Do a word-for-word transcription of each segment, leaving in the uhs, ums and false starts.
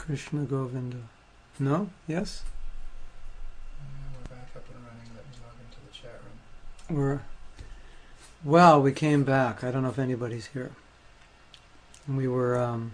Krishna Govinda. No? Yes? Yeah, we're back up and running. Let me log into the chat room. We're... Well, we came back. I don't know if anybody's here. We were... Um,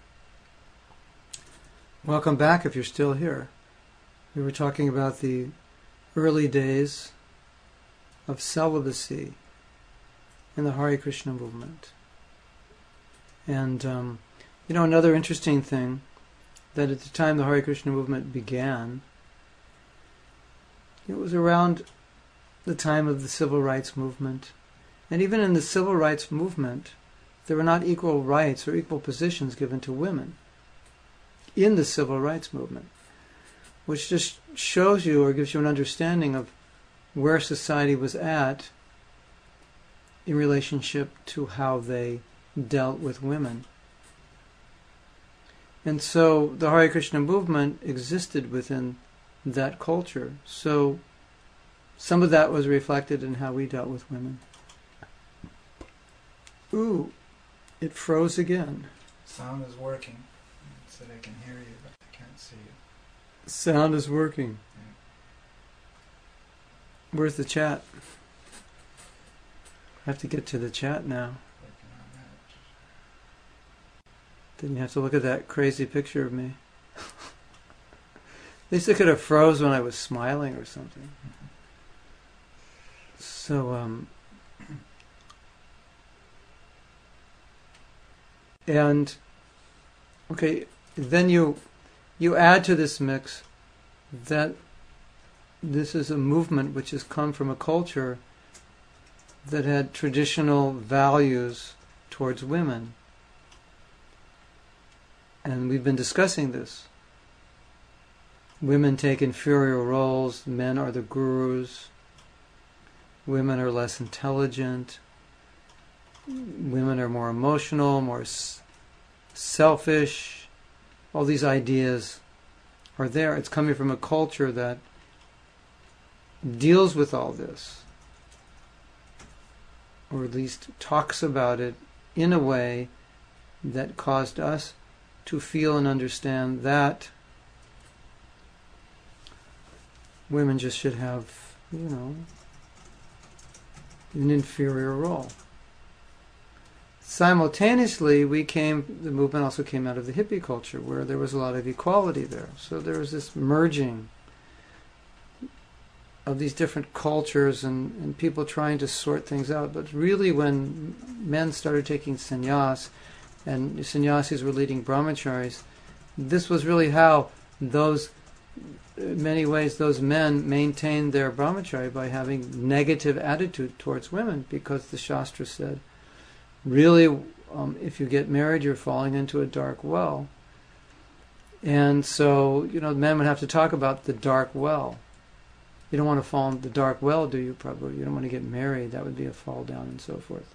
welcome back if you're still here. We were talking about the early days of celibacy in the Hare Krishna movement. And, um, you know, another interesting thing, that at the time the Hare Krishna movement began, it was around the time of the civil rights movement. And even in the civil rights movement, there were not equal rights or equal positions given to women in the civil rights movement, which just shows you or gives you an understanding of where society was at in relationship to how they dealt with women. And so the Hare Krishna movement existed within that culture. So some of that was reflected in how we dealt with women. Ooh, it froze again. Sound is working. It said I can hear you, but I can't see you. Sound is working. Yeah. Where's the chat? I have to get to the chat now. Working on that. Then you have to look at that crazy picture of me. At least it could have froze when I was smiling or something. Mm-hmm. So, um... and, okay, then you you add to this mix that this is a movement which has come from a culture that had traditional values towards women. And we've been discussing this. Women take inferior roles, men are the gurus, women are less intelligent, women are more emotional, more s- selfish. All these ideas are there. It's coming from a culture that deals with all this, or at least talks about it in a way that caused us to feel and understand that women just should have, you know, an inferior role. Simultaneously, we came, the movement also came out of the hippie culture, where there was a lot of equality there. So there was this merging of these different cultures and, and people trying to sort things out. But really when men started taking sannyas, and sannyasis were leading brahmacharis, this was really how those, in many ways, those men maintained their brahmacharya by having negative attitude towards women, because the Shastra said, really, um, if you get married, you're falling into a dark well. And so, you know, men would have to talk about the dark well. You don't want to fall in the dark well, do you, Prabhu? You don't want to get married. That would be a fall down and so forth.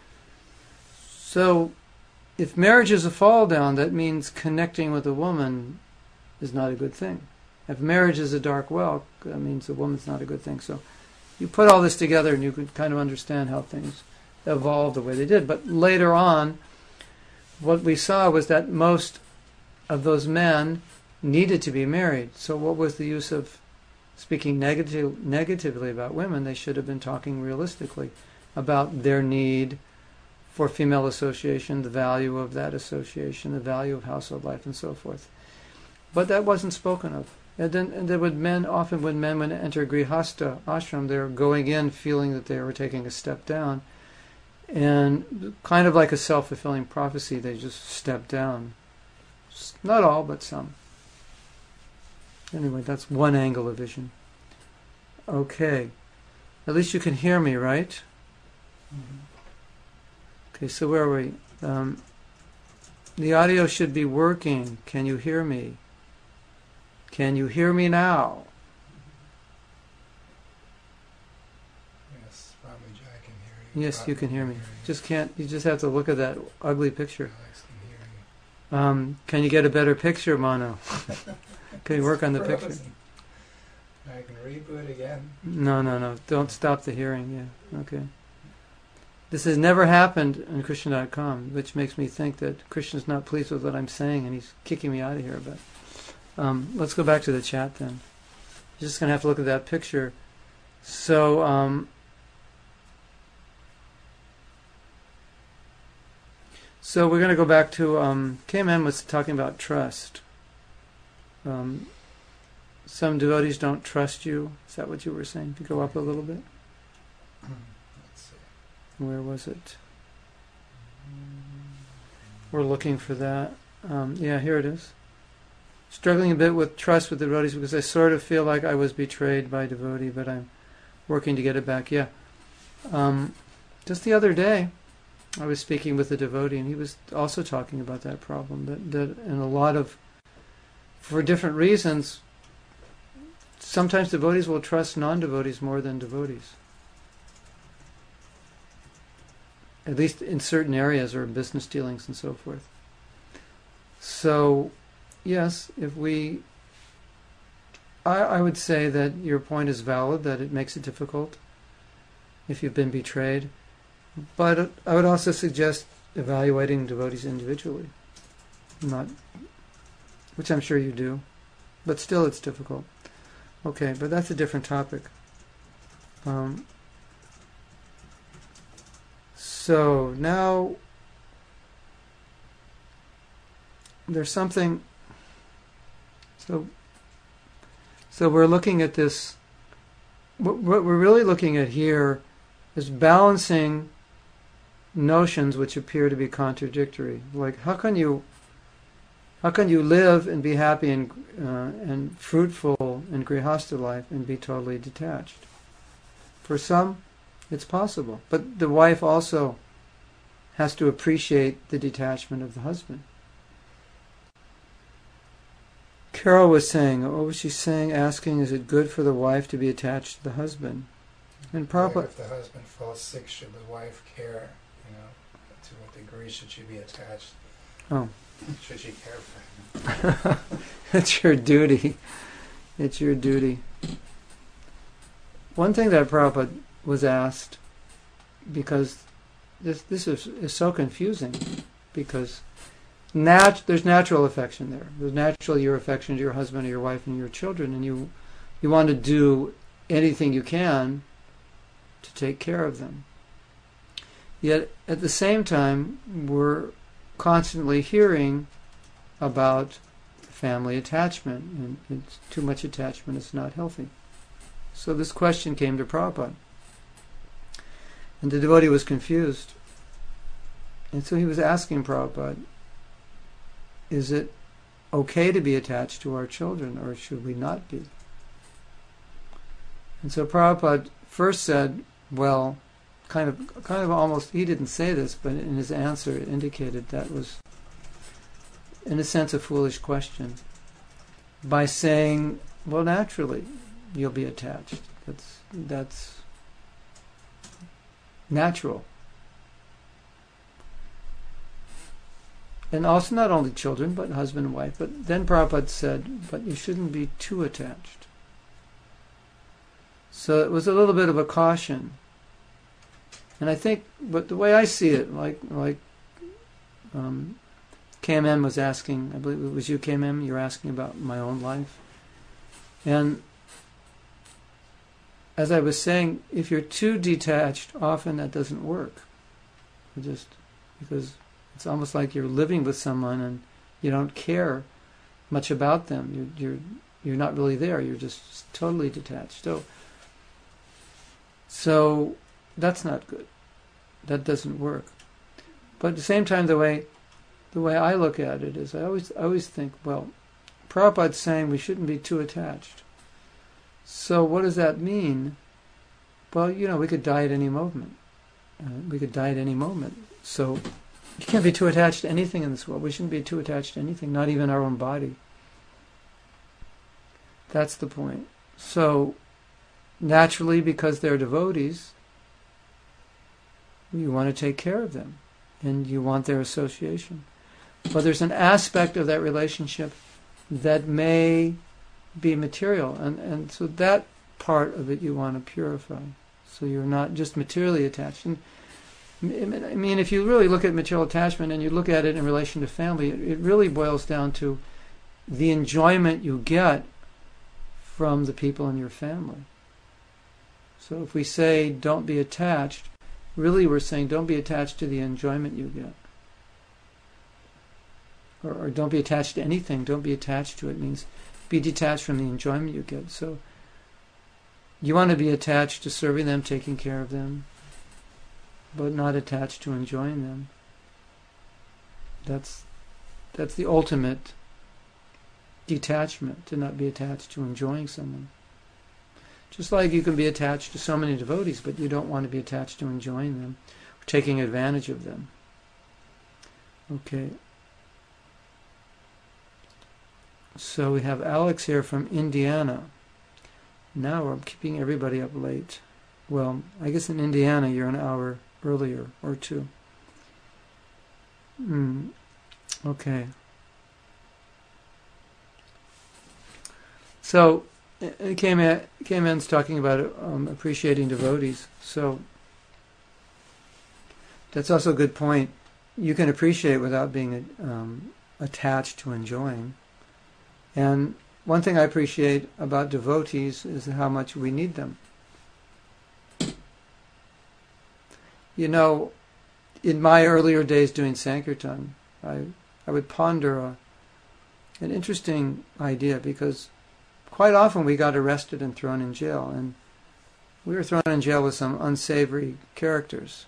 So, if marriage is a fall down, that means connecting with a woman is not a good thing. If marriage is a dark well, that means a woman's not a good thing. So, you put all this together and you can kind of understand how things evolved the way they did. But later on, what we saw was that most of those men needed to be married. So what was the use of speaking negative, negatively about women? They should have been talking realistically about their need for female association, the value of that association, the value of household life, and so forth. But that wasn't spoken of. And then, and then when men, often when men would enter Grihastha ashram, they were going in feeling that they were taking a step down. And kind of like a self-fulfilling prophecy, they just step down. Not all, but some. Anyway, that's one angle of vision. Okay. At least you can hear me, right? Mm-hmm. Okay, so where are we? Um, the audio should be working. Can you hear me? Can you hear me now? Yes, probably Jai can hear you. Yes, Probably you can hear me. you. Just can't. You just have to look at that ugly picture. Alex can hear you. Um, can you get a better picture, Mano? Can you work on the picture? Frozen. I can reboot again. No, no, no. Don't stop the hearing. Yeah. Okay. This has never happened on Krishna dot com, which makes me think that Krishna's not pleased with what I'm saying and he's kicking me out of here. But Um, let's go back to the chat then. You're just going to have to look at that picture. So, um, so we're going to go back to, um, K M M was talking about trust. Um, some devotees don't trust you. Is that what you were saying? To go up a little bit? Let's see. Where was it? We're looking for that. Um, yeah, here it is. Struggling a bit with trust with devotees because I sort of feel like I was betrayed by devotee, but I'm working to get it back. Yeah. Um, just the other day, I was speaking with a devotee, and he was also talking about that problem. That, that and a lot of, for different reasons, sometimes devotees will trust non-devotees more than devotees. At least in certain areas or business dealings and so forth. So, yes, if we... I, I would say that your point is valid, that it makes it difficult if you've been betrayed. But I would also suggest evaluating devotees individually. Not, which I'm sure you do. But still it's difficult. Okay, but that's a different topic. Um, so now there's something. So, so we're looking at this. What, what we're really looking at here is balancing notions which appear to be contradictory. Like, how can you, how can you live and be happy and uh, and fruitful in grihastha life and be totally detached? For some, it's possible, but the wife also has to appreciate the detachment of the husband. Carol was saying, what was she saying? Asking, is it good for the wife to be attached to the husband? And Prabhupada, If the husband falls sick, should the wife care? You know, to what degree should she be attached? Oh. Should she care for him? It's your duty. It's your duty. One thing that Prabhupada was asked, because this this is, is so confusing, because nat- there's natural affection there. There's naturally your affection to your husband or your wife and your children, and you you want to do anything you can to take care of them. Yet at the same time, we're constantly hearing about family attachment, and it's too much attachment is not healthy. So this question came to Prabhupada, and the devotee was confused, and so he was asking Prabhupada, is it okay to be attached to our children, or should we not be? And so Prabhupada first said, well, kind of kind of almost, he didn't say this, but in his answer it indicated that was, in a sense, a foolish question, by saying, well, naturally you'll be attached. That's that's natural. And also not only children, but husband and wife. But then Prabhupada said, but you shouldn't be too attached. So it was a little bit of a caution. And I think, but the way I see it, like like um, K M M was asking, I believe it was you, K M M, you're asking about my own life. And as I was saying, if you're too detached, often that doesn't work. You just because it's almost like you're living with someone and you don't care much about them. You're you're you're not really there. You're just totally detached. So so that's not good. That doesn't work. But at the same time, the way the way I look at it is, I always I always think, well, Prabhupada's saying we shouldn't be too attached. So what does that mean? Well, you know, we could die at any moment. Uh, we could die at any moment. So you can't be too attached to anything in this world. We shouldn't be too attached to anything, not even our own body. That's the point. So naturally, because they're devotees, you want to take care of them, and you want their association. But there's an aspect of that relationship that may be material, and, and so that part of it you want to purify, so you're not just materially attached. And I mean, if you really look at material attachment and you look at it in relation to family, it, it really boils down to the enjoyment you get from the people in your family. So if we say don't be attached, really we're saying don't be attached to the enjoyment you get. Or, or don't be attached to anything. Don't be attached to it. It means be detached from the enjoyment you get. So you want to be attached to serving them, taking care of them, but not attached to enjoying them. That's that's the ultimate detachment, to not be attached to enjoying someone. Just like you can be attached to so many devotees, but you don't want to be attached to enjoying them, or taking advantage of them. Okay. So we have Alex here from Indiana. Now we're keeping everybody up late. Well, I guess in Indiana you're an hour earlier or two. Mm, okay. So it came in, came in's talking about um, appreciating devotees. So that's also a good point. You can appreciate without being um, attached to enjoying. And one thing I appreciate about devotees is how much we need them. You know, in my earlier days doing Sankirtan, I I would ponder a, an interesting idea, because quite often we got arrested and thrown in jail, and we were thrown in jail with some unsavory characters.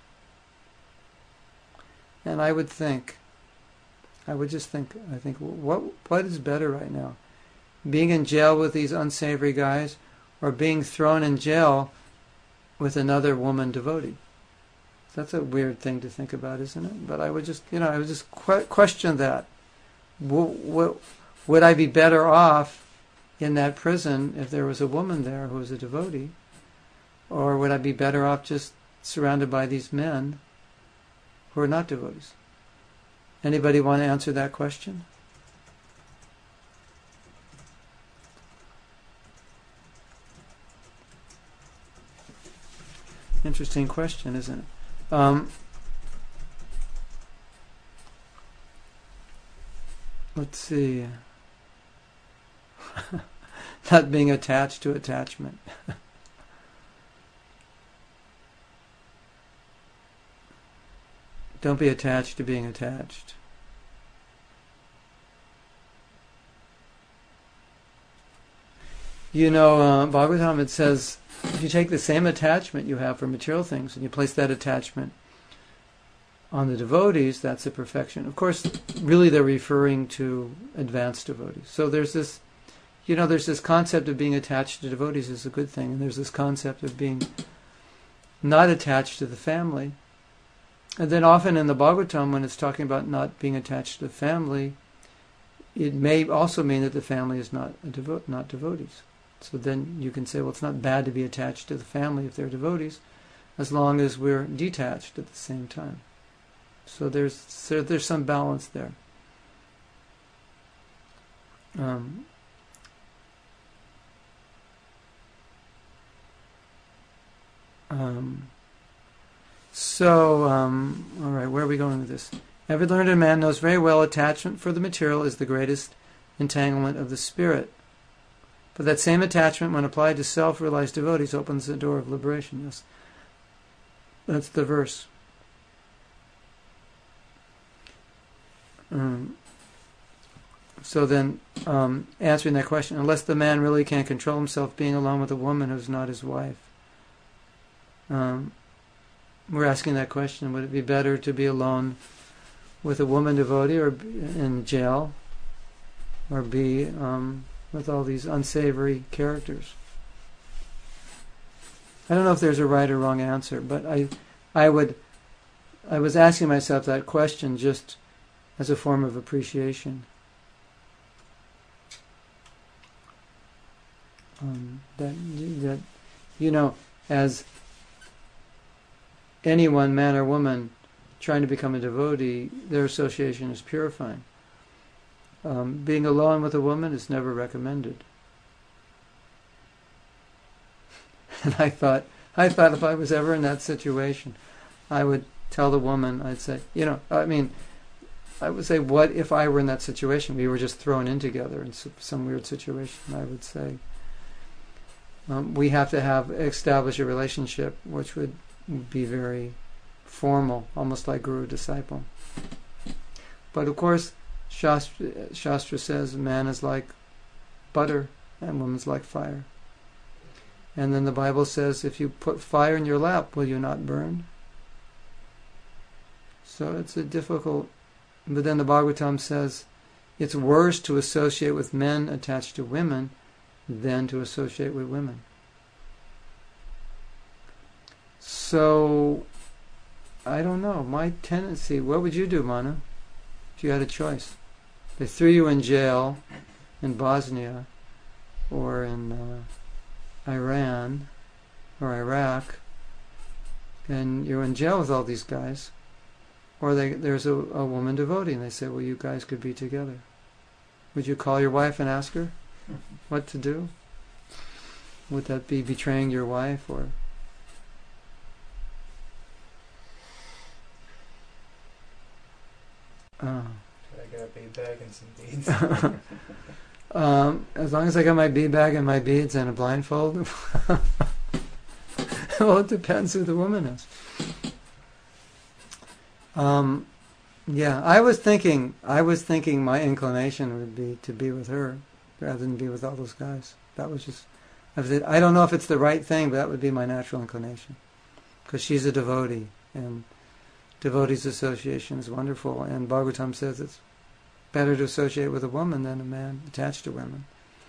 And I would think, I would just think, I think, what what is better right now? Being in jail with these unsavory guys, or being thrown in jail with another woman devotee? That's a weird thing to think about, isn't it? But I would just, you know, I would just que- question that. W- w- would I be better off in that prison if there was a woman there who was a devotee? Or would I be better off just surrounded by these men who are not devotees? Anybody want to answer that question? Interesting question, isn't it? Um, let's see. Not being attached to attachment. Don't be attached to being attached. You know, uh, Bhagavatam, it says, if you take the same attachment you have for material things and you place that attachment on the devotees, that's a perfection. Of course, really they're referring to advanced devotees. So there's this, you know, there's this concept of being attached to devotees is a good thing, and there's this concept of being not attached to the family. And then often in the Bhagavatam, when it's talking about not being attached to the family, it may also mean that the family is not a devo- not devotees. So then you can say, well, it's not bad to be attached to the family if they're devotees, as long as we're detached at the same time. So there's so there's some balance there. Um, um, so, um, all right, where are we going with this? Every learned man knows very well attachment for the material is the greatest entanglement of the spirit. But that same attachment, when applied to self-realized devotees, opens the door of liberation. Yes, that's the verse. Um, so then, um, answering that question, unless the man really can't control himself being alone with a woman who's not his wife, um, we're asking that question, would it be better to be alone with a woman devotee or be in jail, or be um, with all these unsavory characters? I don't know if there's a right or wrong answer, but I, I would, I was asking myself that question just as a form of appreciation. Um, that that you know, as anyone, man or woman, trying to become a devotee, their association is purifying. Um, being alone with a woman is never recommended. And I thought, I thought if I was ever in that situation, I would tell the woman, I'd say, you know, I mean, I would say, what if I were in that situation? We were just thrown in together in some weird situation. I would say um, we have to have establish a relationship which would be very formal, almost like guru disciple. But of course, Shastra, Shastra says man is like butter and woman's like fire. And then the Bible says, if you put fire in your lap, will you not burn? So it's a difficult... But then the Bhagavatam says, it's worse to associate with men attached to women than to associate with women. So, I don't know. My tendency... What would you do, Manu, if you had a choice? They threw you in jail in Bosnia or in... Uh, Iran or Iraq, and you're in jail with all these guys, or they, there's a, a woman devotee, and they say, well, you guys could be together. Would you call your wife and ask her what to do? Would that be betraying your wife, or... Uh, Should I get a big bag and some beads? Um, as long as I got my bead bag and my beads and a blindfold. Well, it depends who the woman is. Um, yeah, I was thinking, I was thinking my inclination would be to be with her rather than be with all those guys. That was just, I, was, I don't know if it's the right thing, but that would be my natural inclination. Because she's a devotee, and devotees association is wonderful, and Bhagavatam says it's better to associate with a woman than a man attached to women.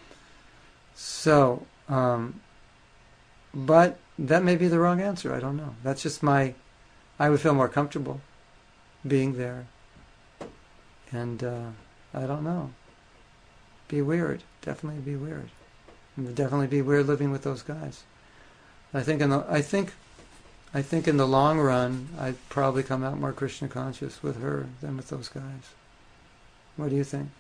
So, um, but that may be the wrong answer. I don't know. That's just my... I would feel more comfortable being there. And uh, I don't know. Be weird. Definitely be weird. It would definitely be weird living with those guys. I think in the I think I think in the long run, I'd probably come out more Krishna conscious with her than with those guys. What do you think?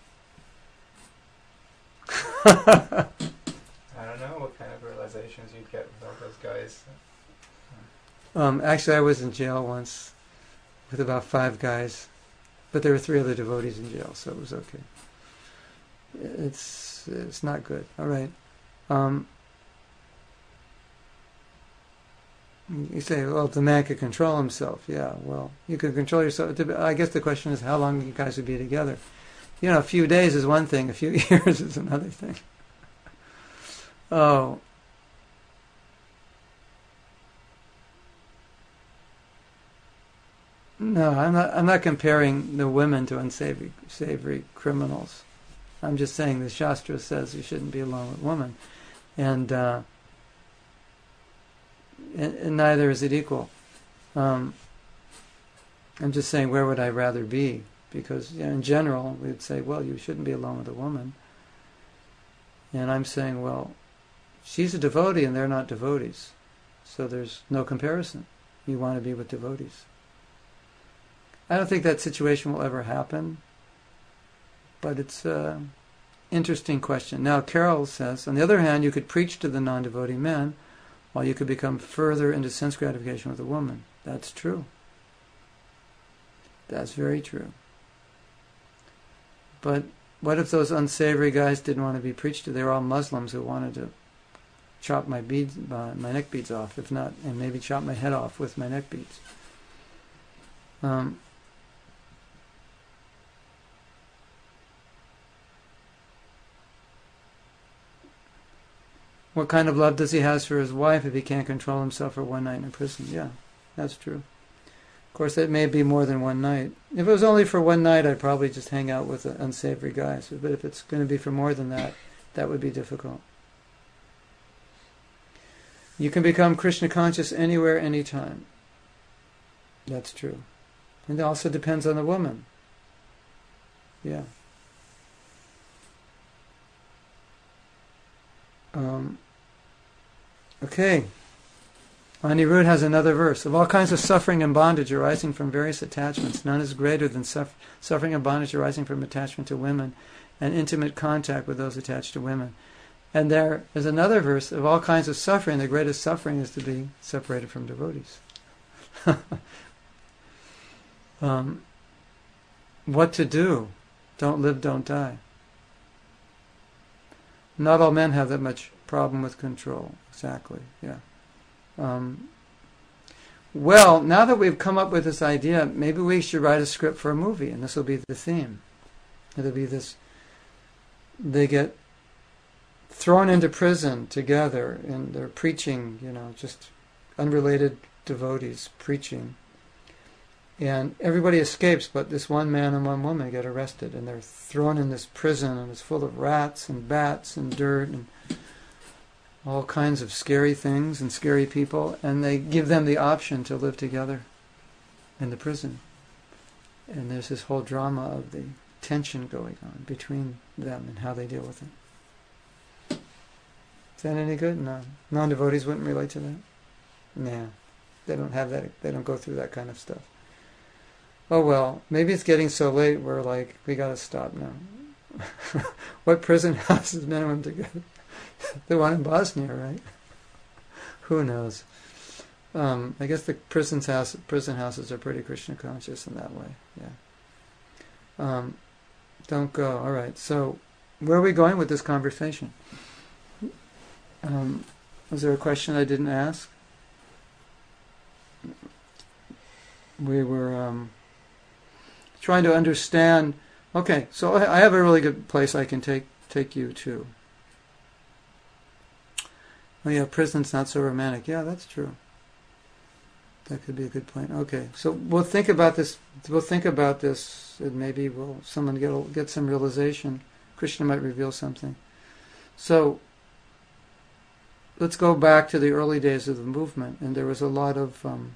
I don't know what kind of realizations you'd get with all those guys. Um, actually, I was in jail once with about five guys, but there were three other devotees in jail, so it was okay. It's it's not good. All right. Um, you say, well, the man could control himself. Yeah, well, you can control yourself. I guess the question is how long you guys would be together. You know, a few days is one thing, a few years is another thing. Oh. No, I'm not I'm not comparing the women to unsavory savory criminals. I'm just saying the Shastra says you shouldn't be alone with women. And, uh, and, and neither is it equal. Um, I'm just saying, where would I rather be? Because you know, in general, we'd say, well, you shouldn't be alone with a woman. And I'm saying, well, she's a devotee and they're not devotees. So there's no comparison. You want to be with devotees. I don't think that situation will ever happen. But it's an interesting question. Now, Carol says, on the other hand, you could preach to the non-devotee men while you could become further into sense gratification with a woman. That's true. That's very true. But what if those unsavory guys didn't want to be preached to? They were all Muslims who wanted to chop my beads, uh, my neck beads off, if not, and maybe chop my head off with my neck beads. Um, what kind of love does he have for his wife if he can't control himself for one night in prison? Yeah, that's true. Of course, it may be more than one night. If it was only for one night, I'd probably just hang out with the unsavory guys. But if it's going to be for more than that, that would be difficult. You can become Krishna conscious anywhere, anytime. That's true. And it also depends on the woman. Yeah. Um, okay. Anirudh has another verse. Of all kinds of suffering and bondage arising from various attachments, none is greater than suffer- suffering and bondage arising from attachment to women and intimate contact with those attached to women. And there is another verse. Of all kinds of suffering, the greatest suffering is to be separated from devotees. um, what to do. Don't live, don't die. Not all men have that much problem with control. Exactly, yeah. Um, well, now that we've come up with this idea, maybe we should write a script for a movie, and this will be the theme. It'll be this, they get thrown into prison together, and they're preaching, you know, just unrelated devotees preaching. And everybody escapes, but this one man and one woman get arrested, and they're thrown in this prison, and it's full of rats and bats and dirt and all kinds of scary things and scary people, and they give them the option to live together in the prison. And there's this whole drama of the tension going on between them and how they deal with it. Is that any good? No. Non-devotees wouldn't relate to that? Nah. They don't have that, they don't go through that kind of stuff. Oh well, maybe it's getting so late we're like, we gotta stop now. What prison house is men and women together? The one in Bosnia, right? Who knows? Um, I guess the prison's house, prison houses are pretty Krishna conscious in that way. Yeah. Um, don't go. All right. So, where are we going with this conversation? Um, was there a question I didn't ask? We were um, trying to understand. Okay, so I have a really good place I can take take you to. Oh yeah, prison's not so romantic. Yeah, that's true. That could be a good point. Okay, so we'll think about this. We'll think about this, and maybe we'll someone get get some realization. Krishna might reveal something. So let's go back to the early days of the movement, and there was a lot of um,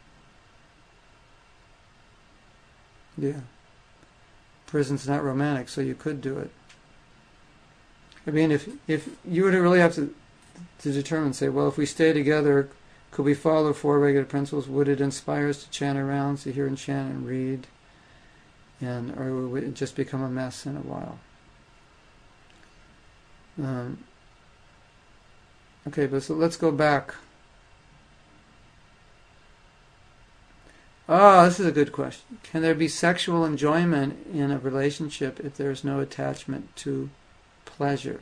yeah, prison's not romantic, so you could do it. I mean, if if you would really have to to determine, say, well, if we stay together, could we follow four regular principles? Would it inspire us to chant around, to hear and chant and read? And or would it just become a mess in a while? Um, okay, but so let's go back. Ah, this is a good question. Can there be sexual enjoyment in a relationship if there is no attachment to pleasure?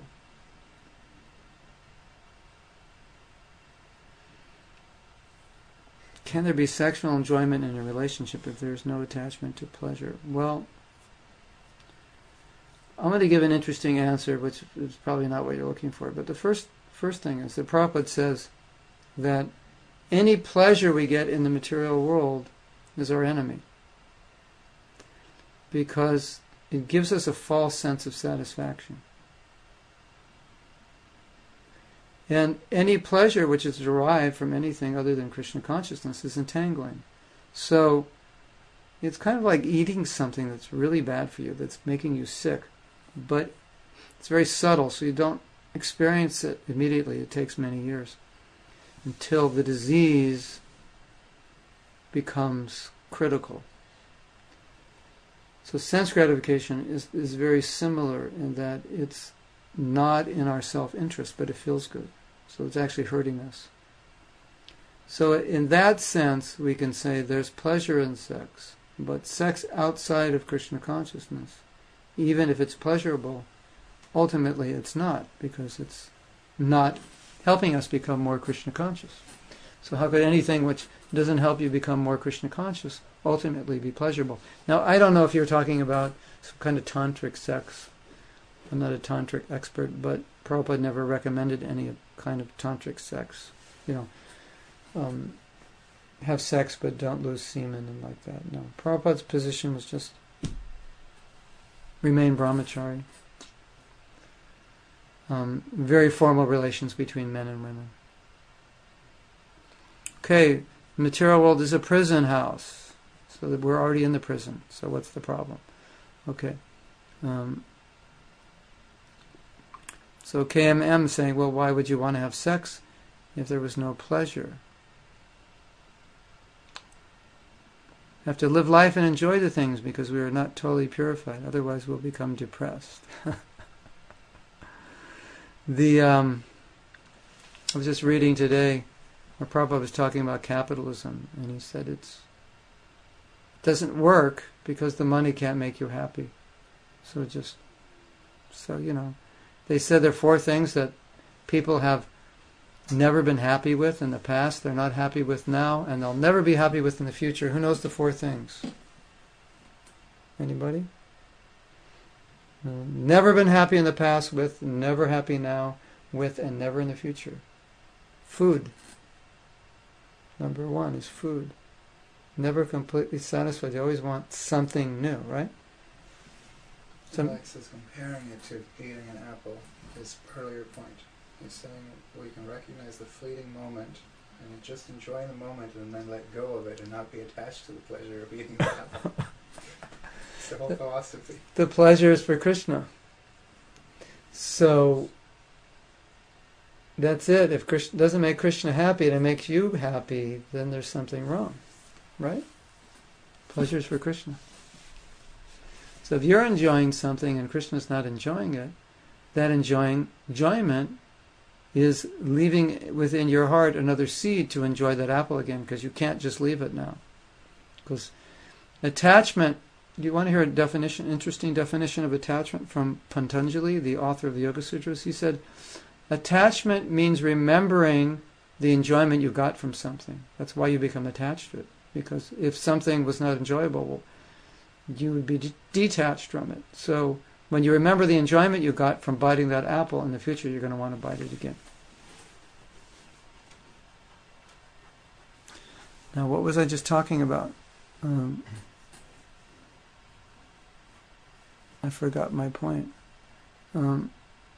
Can there be sexual enjoyment in a relationship if there's no attachment to pleasure? Well, I'm going to give an interesting answer, which is probably not what you're looking for. But the first first thing is that Prabhupada says that any pleasure we get in the material world is our enemy, because it gives us a false sense of satisfaction. And any pleasure which is derived from anything other than Krishna consciousness is entangling. So it's kind of like eating something that's really bad for you, that's making you sick. But it's very subtle, so you don't experience it immediately. It takes many years until the disease becomes critical. So sense gratification is, is very similar in that it's not in our self-interest, but it feels good. So it's actually hurting us. So in that sense, we can say there's pleasure in sex, but sex outside of Krishna consciousness, even if it's pleasurable, ultimately it's not, because it's not helping us become more Krishna conscious. So how could anything which doesn't help you become more Krishna conscious ultimately be pleasurable? Now, I don't know if you're talking about some kind of tantric sex. I'm not a tantric expert, but Prabhupada never recommended any kind of tantric sex. You know, um, have sex but don't lose semen and like that. No, Prabhupada's position was just remain brahmachari. Um, very formal relations between men and women. Okay, the material world is a prison house, so that we're already in the prison. So what's the problem? Okay. Um, So K M M saying, well, why would you want to have sex if there was no pleasure? We have to live life and enjoy the things because we are not totally purified. Otherwise, we'll become depressed. the um, I was just reading today where Prabhupada was talking about capitalism, and he said it's doesn't work because the money can't make you happy. So just, so you know, they said there are four things that people have never been happy with in the past, they're not happy with now, and they'll never be happy with in the future. Who knows the four things? Anybody? Never been happy in the past with, never happy now with, and never in the future. Food. Number one is food. Never completely satisfied. You always want something new, right? Some Alex is comparing it to eating an apple, his earlier point. He's saying we can recognize the fleeting moment and just enjoy the moment and then let go of it and not be attached to the pleasure of eating the apple. It's the whole the, philosophy. The pleasure is for Krishna. So that's it. If Krishna doesn't make Krishna happy and it makes you happy, then there's something wrong. Right? Pleasure is for Krishna. So if you're enjoying something and Krishna's not enjoying it, that enjoying enjoyment is leaving within your heart another seed to enjoy that apple again, because you can't just leave it now. Because attachment, do you want to hear a definition, interesting definition of attachment from Patanjali, the author of the Yoga Sutras? He said, attachment means remembering the enjoyment you got from something. That's why you become attached to it. Because if something was not enjoyable, well, you would be de- detached from it. So when you remember the enjoyment you got from biting that apple, in the future you're going to want to bite it again. Now, what was I just talking about? Um, I forgot my point. Um,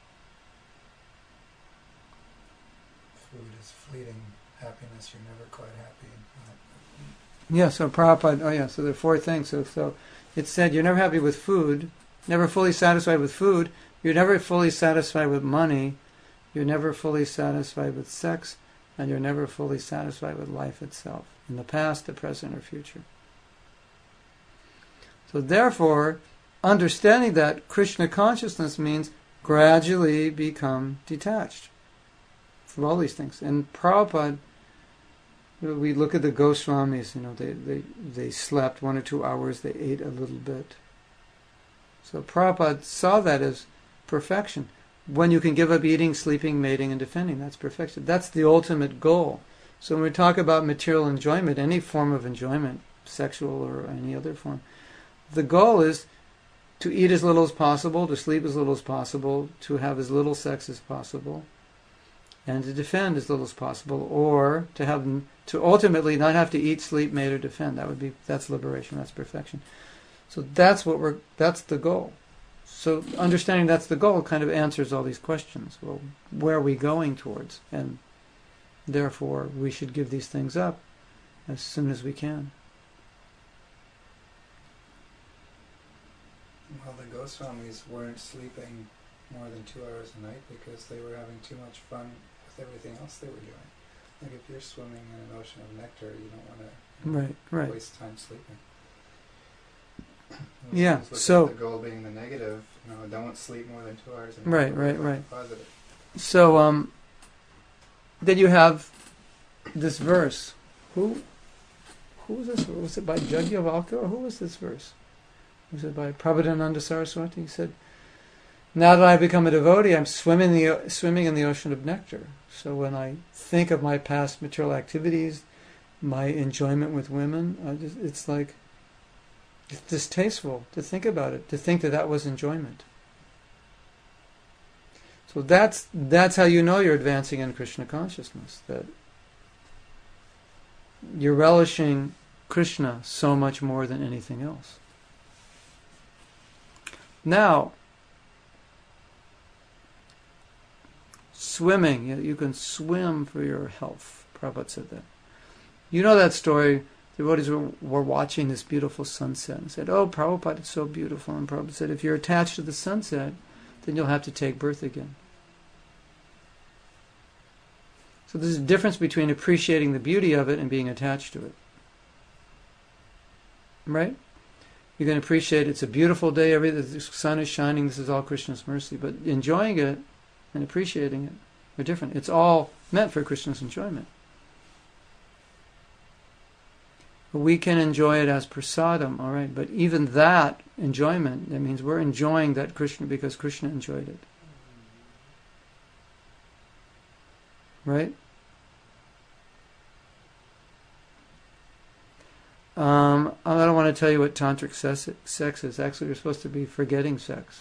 Food is fleeting happiness. You're never quite happy. yeah, so Prabhupada, oh yeah, so there are four things. So, so it said you're never happy with food, never fully satisfied with food, you're never fully satisfied with money, you're never fully satisfied with sex, and you're never fully satisfied with life itself, in the past, the present, or future. So therefore, understanding that Krishna consciousness means gradually become detached from all these things. And Prabhupada, we look at the Goswamis, you know, they, they, they slept one or two hours, they ate a little bit. So Prabhupada saw that as perfection. When you can give up eating, sleeping, mating, and defending, that's perfection. That's the ultimate goal. So when we talk about material enjoyment, any form of enjoyment, sexual or any other form, the goal is to eat as little as possible, to sleep as little as possible, to have as little sex as possible, and to defend as little as possible, or to have to ultimately not have to eat, sleep, mate, or defend. That would be that's liberation. That's perfection. So that's what we're. That's the goal. So understanding that's the goal kind of answers all these questions. Well, where are we going towards? And therefore, we should give these things up as soon as we can. Well, the Goswamis weren't sleeping more than two hours a night because they were having too much fun with everything else they were doing. Like if you're swimming in an ocean of nectar, you don't want to right, right. waste time sleeping. Yeah, so the goal being the negative, you know, don't sleep more than two hours a night. Right, right, right. Positive. So um, then you have this verse. Who, who was this? Was it by Jagyavalkya, or who was this verse? Was it by Prabhupada Saraswati? He said, now that I've become a devotee, I'm swimming the swimming in the ocean of nectar. So when I think of my past material activities, my enjoyment with women, I just, it's like it's distasteful to think about it, to think that that was enjoyment. So that's that's how you know you're advancing in Krishna consciousness, that you're relishing Krishna so much more than anything else. Now, swimming, you, you can swim for your health. Prabhupada said that. You know that story, the devotees were, were watching this beautiful sunset and said, oh, Prabhupada, it's so beautiful. And Prabhupada said, if you're attached to the sunset, then you'll have to take birth again. So there's a difference between appreciating the beauty of it and being attached to it. Right? You can appreciate it's a beautiful day, every the sun is shining, this is all Krishna's mercy. But enjoying it and appreciating it are different. It's all meant for Krishna's enjoyment. We can enjoy it as prasadam, all right, but even that enjoyment, that means we're enjoying that Krishna because Krishna enjoyed it. Right? Um, I don't want to tell you what tantric sex, sex is. Actually, you're supposed to be forgetting sex.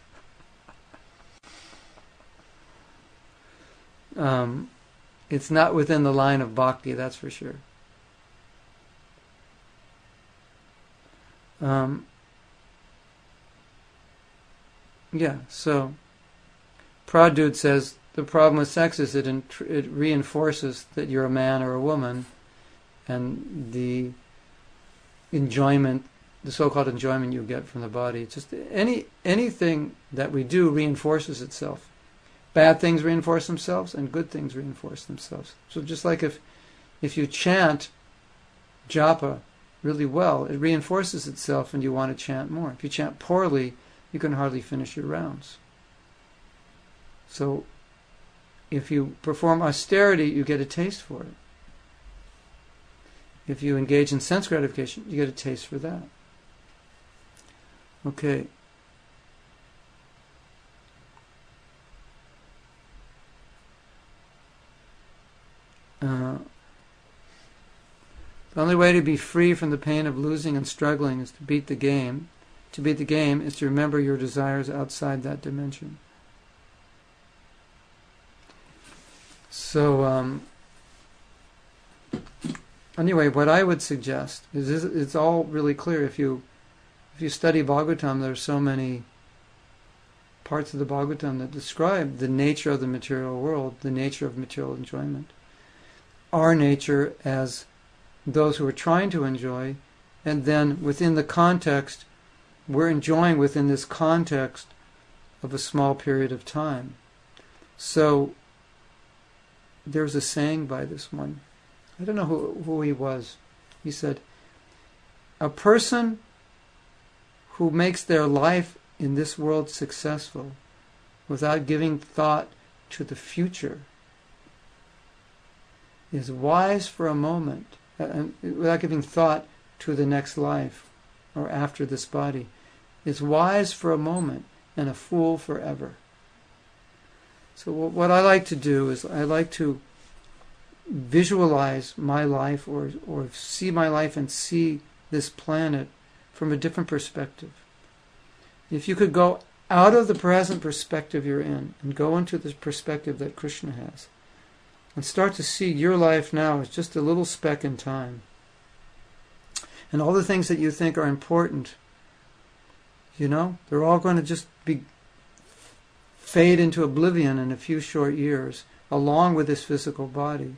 um, it's not within the line of bhakti, that's for sure. Um, yeah, so Pradud says the problem with sex is it, int- it reinforces that you're a man or a woman, and the enjoyment, the so-called enjoyment you get from the body. It's just any anything that we do reinforces itself. Bad things reinforce themselves, and good things reinforce themselves. So just like if if you chant japa really well, it reinforces itself, and you want to chant more. If you chant poorly, you can hardly finish your rounds. So if you perform austerity, you get a taste for it. If you engage in sense gratification, you get a taste for that. Okay. Uh, the only way to be free from the pain of losing and struggling is to beat the game. To beat the game is to remember your desires outside that dimension. So, um, anyway, what I would suggest is, is it's all really clear. If you if you study Bhagavatam, there are so many parts of the Bhagavatam that describe the nature of the material world, the nature of material enjoyment, our nature as those who are trying to enjoy, and then within the context, we're enjoying within this context of a small period of time. So there's a saying by this one. I don't know who, who he was. He said, a person who makes their life in this world successful without giving thought to the future is wise for a moment, uh, without giving thought to the next life or after this body, is wise for a moment and a fool forever. So what I like to do is I like to visualize my life, or or see my life and see this planet from a different perspective. If you could go out of the present perspective you're in and go into the perspective that Krishna has, and start to see your life now as just a little speck in time, and all the things that you think are important, you know, they're all going to just be fade into oblivion in a few short years, along with this physical body.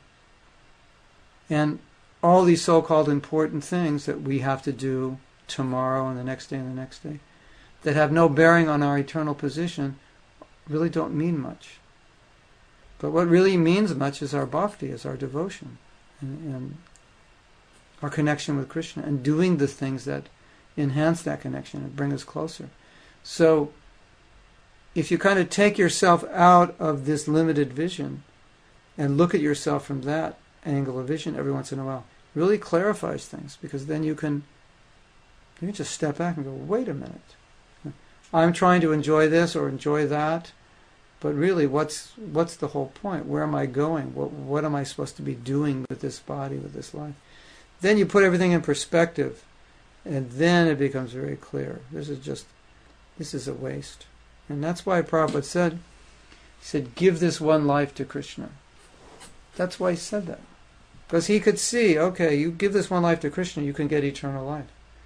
And all these so-called important things that we have to do tomorrow and the next day and the next day, that have no bearing on our eternal position, really don't mean much. But what really means much is our bhakti, is our devotion, and, and our connection with Krishna, and doing the things that enhance that connection and bring us closer. So if you kind of take yourself out of this limited vision and look at yourself from that angle of vision every once in a while, really clarifies things, because then you can you can just step back and go, wait a minute, I'm trying to enjoy this or enjoy that, but really what's what's the whole point? Where am I going? What what am I supposed to be doing with this body, with this life? Then you put everything in perspective, and then it becomes very clear. This is just this is a waste. And that's why Prabhupada said, he said, give this one life to Krishna. That's why he said that. Because he could see, okay, you give this one life to Krishna, you can get eternal life.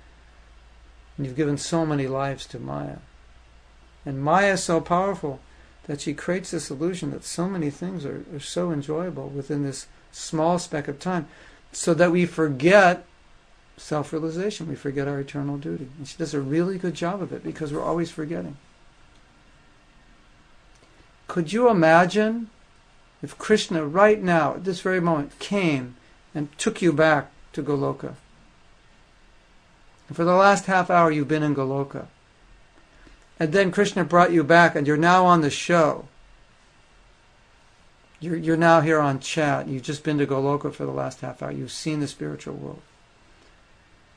And you've given so many lives to Maya. And Maya is so powerful that she creates this illusion that so many things are, are so enjoyable within this small speck of time, so that we forget self-realization, we forget our eternal duty. And she does a really good job of it, because we're always forgetting. Could you imagine if Krishna right now, at this very moment, came and took you back to Goloka? And for the last half hour you've been in Goloka. And then Krishna brought you back, and you're now on the show. You're, you're now here on chat. You've just been to Goloka for the last half hour. You've seen the spiritual world.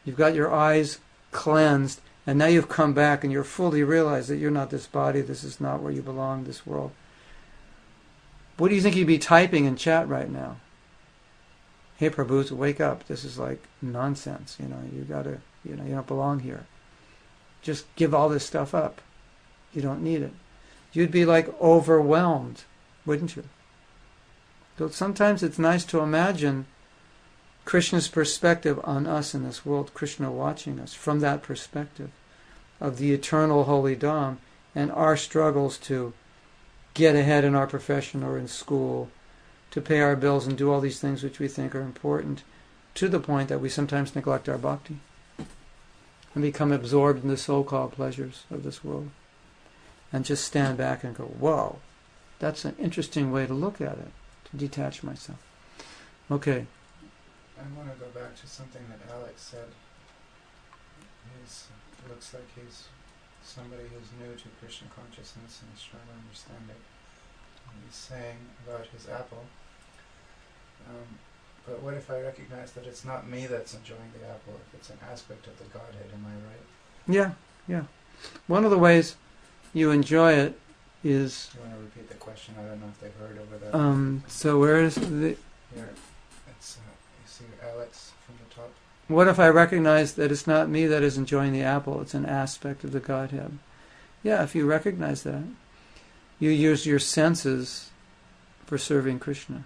You've got your eyes cleansed, and now you've come back and you're fully realized that you're not this body, this is not where you belong, this world. What do you think you'd be typing in chat right now? Hey Prabhu, wake up. This is like nonsense. You know, you gotta, you know, you don't belong here. Just give all this stuff up. You don't need it. You'd be like overwhelmed, wouldn't you? So sometimes it's nice to imagine Krishna's perspective on us in this world, Krishna watching us from that perspective of the eternal holy Dham and our struggles to get ahead in our profession or in school, to pay our bills and do all these things which we think are important, to the point that we sometimes neglect our bhakti and become absorbed in the so-called pleasures of this world and just stand back and go, whoa, that's an interesting way to look at it, to detach myself. Okay. I want to go back to something that Alex said. He's, it looks like he's somebody who's new to Krishna consciousness and is trying to understand it. And he's saying about his apple, um, but what if I recognize that it's not me that's enjoying the apple, if it's an aspect of the Godhead, am I right? Yeah, yeah. One of the ways you enjoy it is... Do you want to repeat the question? I don't know if they've heard over there. Um, so where is the... Here, it's, uh, you see Alex from the top? What if I recognize that it's not me that is enjoying the apple, it's an aspect of the Godhead? Yeah, if you recognize that, you use your senses for serving Krishna.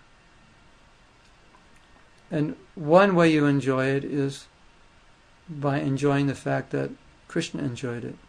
And one way you enjoy it is by enjoying the fact that Krishna enjoyed it.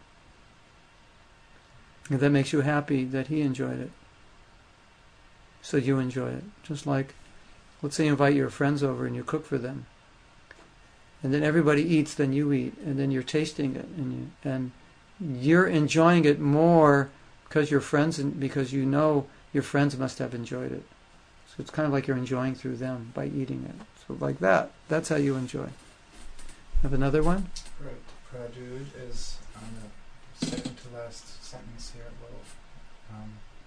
And that makes you happy that he enjoyed it. So you enjoy it. Just like, let's say you invite your friends over and you cook for them. And then everybody eats, then you eat, and then you're tasting it, and you, and you're enjoying it more because your friends, because you know your friends must have enjoyed it. So it's kind of like you're enjoying through them by eating it. So like that, that's how you enjoy. Have another one? Pradud is on the second to last sentence here. Well, um,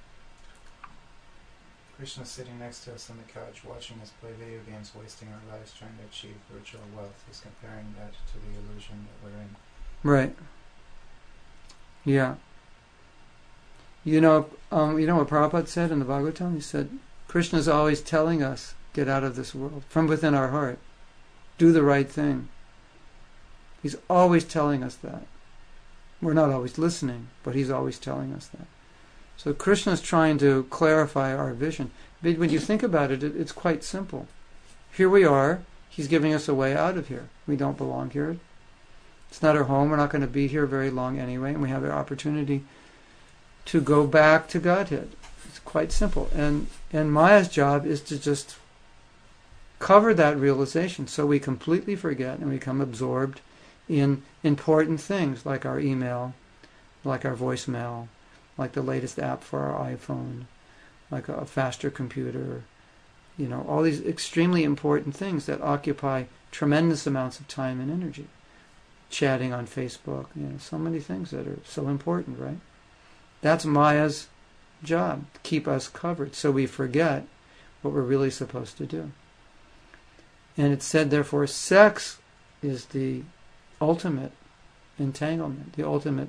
Krishna sitting next to us on the couch, watching us play video games, wasting our lives trying to achieve virtual wealth. He's comparing that to the illusion that we're in. Right. Yeah. You know, um, you know what Prabhupada said in the Bhagavatam? He said, Krishna's always telling us, get out of this world, from within our heart. Do the right thing. He's always telling us that. We're not always listening, but he's always telling us that. So Krishna's trying to clarify our vision. But when you think about it, it, it's quite simple. Here we are. He's giving us a way out of here. We don't belong here. It's not our home. We're not going to be here very long anyway. And we have the opportunity to go back to Godhead. It's quite simple. And, and Maya's job is to just cover that realization so we completely forget and become absorbed in important things like our email, like our voicemail, like the latest app for our iPhone, like a faster computer, you know, all these extremely important things that occupy tremendous amounts of time and energy. Chatting on Facebook, you know, so many things that are so important, right? That's Maya's job, to keep us covered so we forget what we're really supposed to do. And it's said, therefore, sex is the ultimate entanglement, the ultimate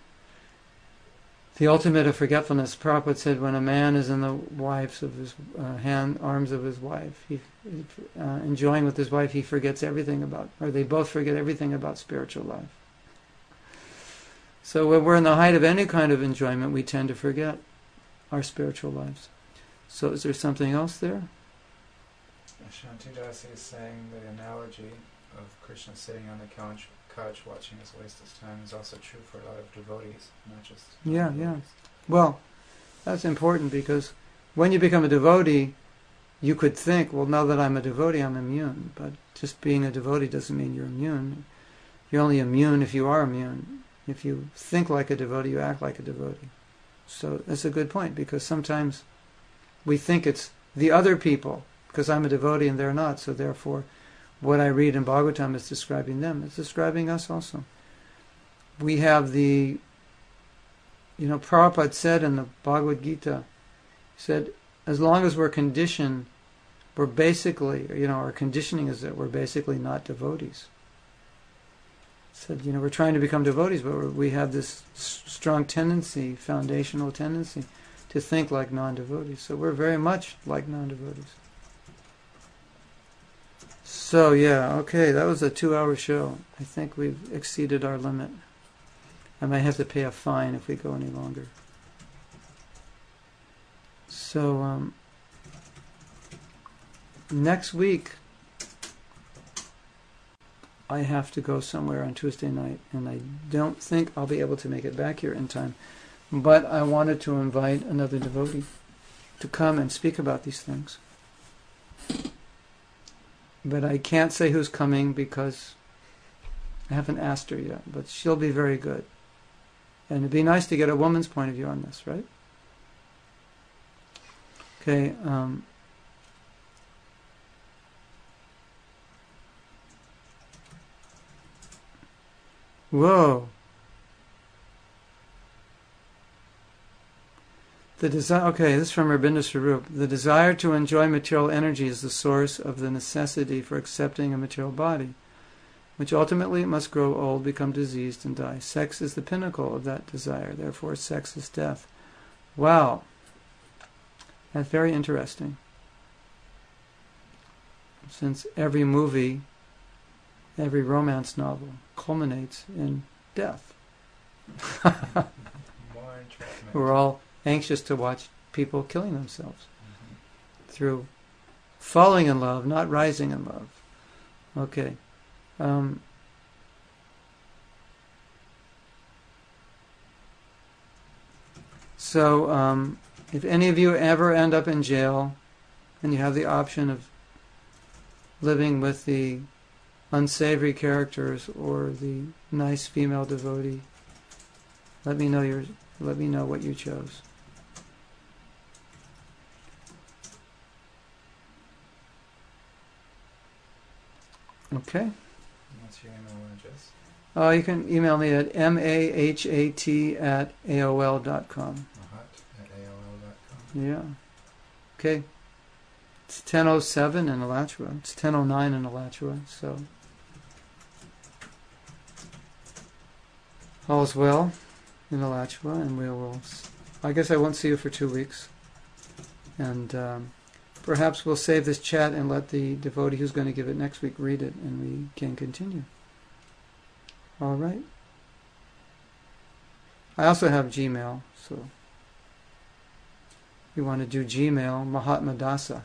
The ultimate of forgetfulness. Prabhupada said, when a man is in the wife's of his uh, hand, arms of his wife, he, uh, enjoying with his wife, he forgets everything about, or they both forget everything about spiritual life. So when we're in the height of any kind of enjoyment, we tend to forget our spiritual lives. So is there something else there? Shantidasi is saying the analogy of Krishna sitting on the couch couch watching us waste his time is also true for a lot of devotees, not just yeah, devotees. yeah. Well, that's important because when you become a devotee, you could think, well, now that I'm a devotee, I'm immune. But just being a devotee doesn't mean you're immune. You're only immune if you are immune. If you think like a devotee, you act like a devotee. So that's a good point because sometimes we think it's the other people because I'm a devotee and they're not, so therefore what I read in Bhagavatam is describing them. It's describing us also. We have the, you know, Prabhupada said in the Bhagavad Gita, he said, as long as we're conditioned, we're basically, you know, our conditioning is that we're basically not devotees. said, you know, we're trying to become devotees, but we're, we have this s- strong tendency, foundational tendency, to think like non-devotees. So we're very much like non-devotees. So yeah, okay, that was a two-hour show. I think we've exceeded our limit. I might have to pay a fine if we go any longer. So um, next week, I have to go somewhere on Tuesday night, and I don't think I'll be able to make it back here in time. But I wanted to invite another devotee to come and speak about these things. But I can't say who's coming because I haven't asked her yet, but she'll be very good. And it'd be nice to get a woman's point of view on this, right? Okay. Um, whoa. The desire. Okay, this is from Rabinda Swarup. The desire to enjoy material energy is the source of the necessity for accepting a material body, which ultimately must grow old, become diseased, and die. Sex is the pinnacle of that desire. Therefore, sex is death. Wow. That's very interesting. Since every movie, every romance novel culminates in death. More entrapment. We're all anxious to watch people killing themselves mm-hmm. through falling in love, not rising in love. Okay. Um, so, um, if any of you ever end up in jail and you have the option of living with the unsavory characters or the nice female devotee, let me know your, let me know what you chose. Okay. What's your email address? Uh, you can email me at mahat at A O L dot com. Mahat at A O L dot com. Yeah. Okay. It's ten oh seven in Alachua. It's ten oh nine in Alachua, so all's well in Alachua, and we will. I guess I won't see you for two weeks, and um, perhaps we'll save this chat and let the devotee who's going to give it next week read it, and we can continue. All right. I also have Gmail, so if you want to do Gmail, mahatmadasa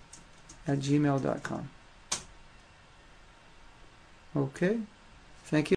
at gmail dot com. Okay. Thank you.